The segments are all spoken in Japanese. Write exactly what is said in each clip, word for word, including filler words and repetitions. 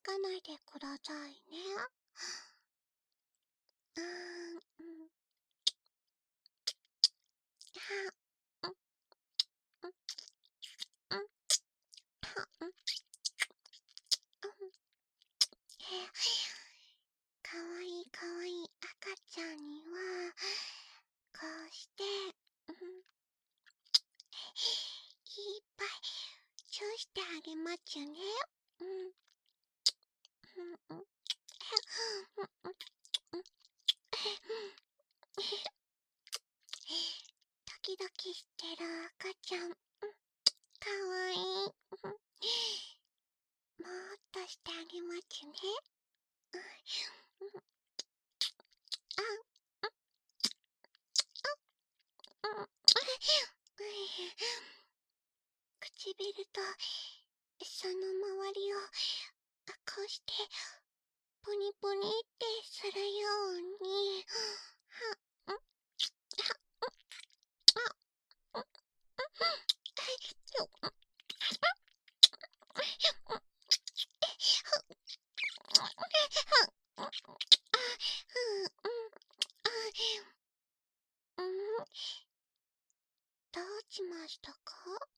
かないでくださいね。うーん、うん。はうん、うん、うん、はうん、うん。え、かわいいかわいい赤ちゃんには、こうして、うん、いっぱいチューしてあげますね。うん。うんうん。うんうん。ドキドキしてる赤ちゃん。うん、かわいい。うん、もっとしてあげますね。うん、うん、あ、うん、うん。唇とその周りをこうしてポニポニってするように、は、ん、は、ん、あ、ん、ん、はい、よ、ん、あ、うん、うん、うん、どうしましたか？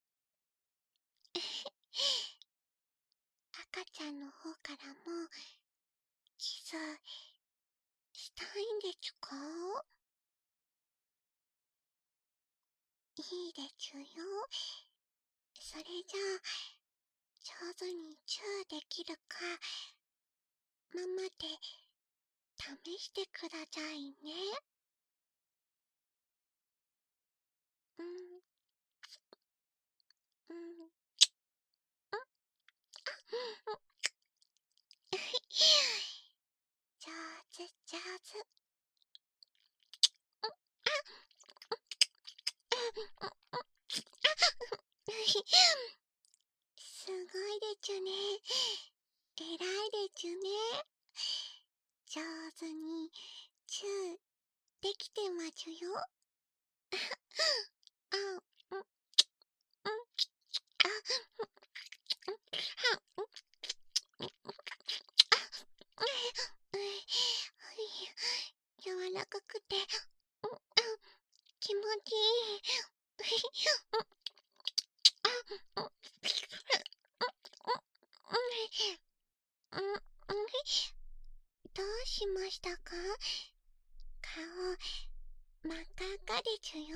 赤ちゃんの方からもキスしたいんですか？いいですよ。それじゃあ、上手にチューできるか、ママで試してくださいね。うん、うん、うん。上手、上手。すごいでちゅね。えらいでちゅね。上手にチューできてますよ。あ、うん、うん、あ、うん、は、うん、うん、柔らかくて、うん、うん、気持ちいい。うん、うん、うん、うん、どうしましたか？顔、真っ赤っかでちゅよ。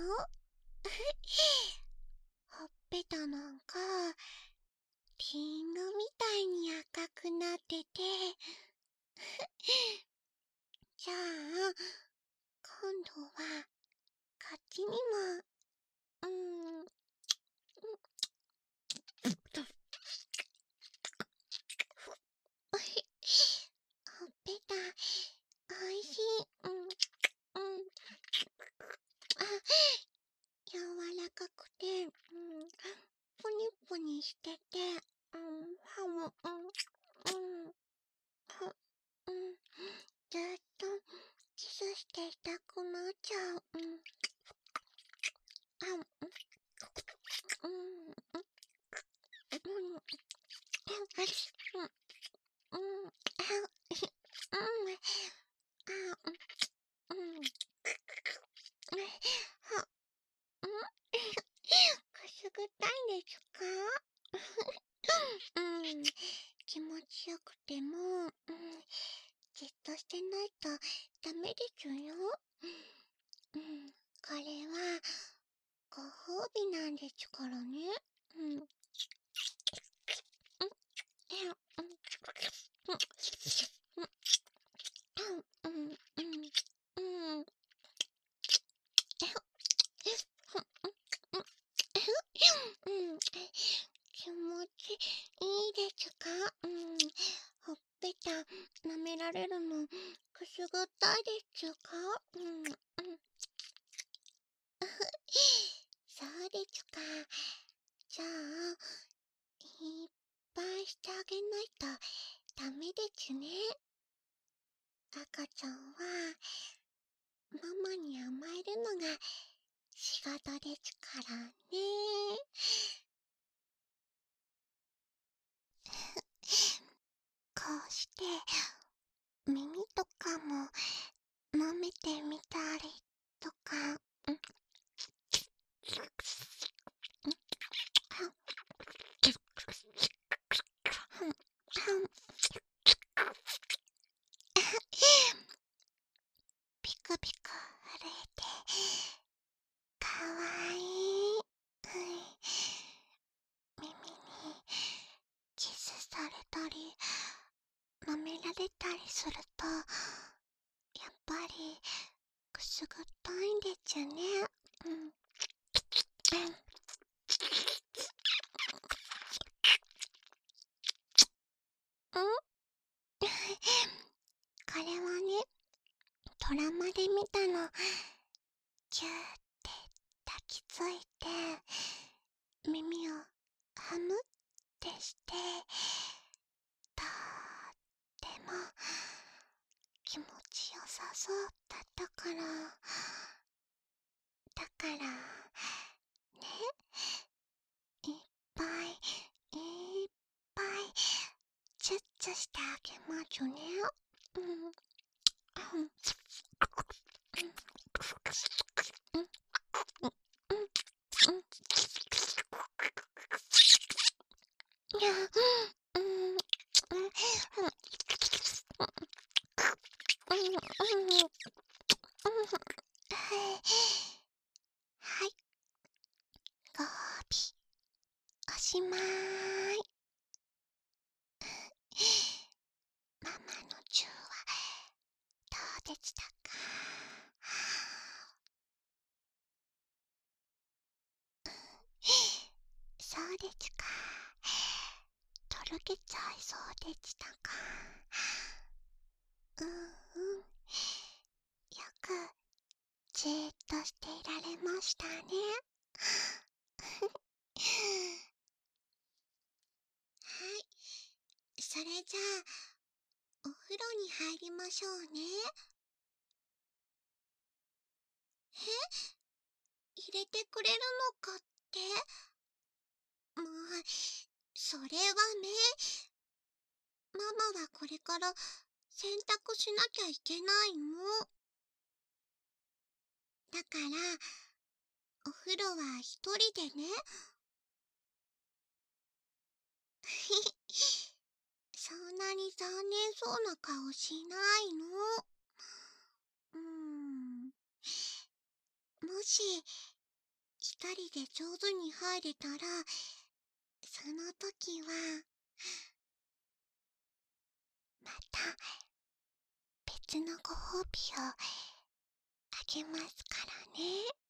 ほっぺたなんか、リンゴみたいに赤くなってて、じゃあ、今度は、こっちにも、うーん、うん、ほっぺた、おいしい、うん、うん、あ、柔らかくて、うん、ぷにぷにしてて、うん、歯も、うん、うん、は、うん、ずっとキスしていたくなっちゃう、うん、あ、うん、うん、うん、うん、うん、うん、あ、うん、あ、うん、うん、は、うん、くすぐったいですか？うん、気持ちよくても、うん、じっとしてないとダメですよ。うん、これはご褒美なんですからね。うん、うん、え、うん、うん、うん、うん、うん、うん、うん、気持ちいいですか？うん、ほっぺた舐められるのくすぐったいですか？うん、うん、そうですか。じゃあ、いっぱいしてあげないとダメですね。赤ちゃんはママに甘えるのが仕事ですからね。こうして、耳とかも舐めてみたりとか、うん、ピクピク震えて、かわいい。耳にキスされたり、舐められたりすると、やっぱりくすぐったいんでちゅね。うん。うん。これはね、ドラマで見たの。キューって抱きついて、耳をハムってして、とっても気持ちよさそうだったから、だから、ね、いっぱいいっぱいチュッチュしてあげまちゅね。うん。うん。うん。うん。うん。うん。いや、うん。うん。うん。うん。はい。ご褒美、おしまーい。ママのチューはどうでしたか？そうですか。とろけちゃいそうでしたか。うんうん。よくじーっとしていられましたね。はい。それじゃあ、お風呂に入りましょうね。え、入れてくれるのかって？まあ、それはね、ママはこれから洗濯しなきゃいけないの。だから、お風呂は一人でね。そんなに残念そうな顔しないの。うーん。もし、一人で上手に入れたら、その時は、また別のご褒美をあげますからね。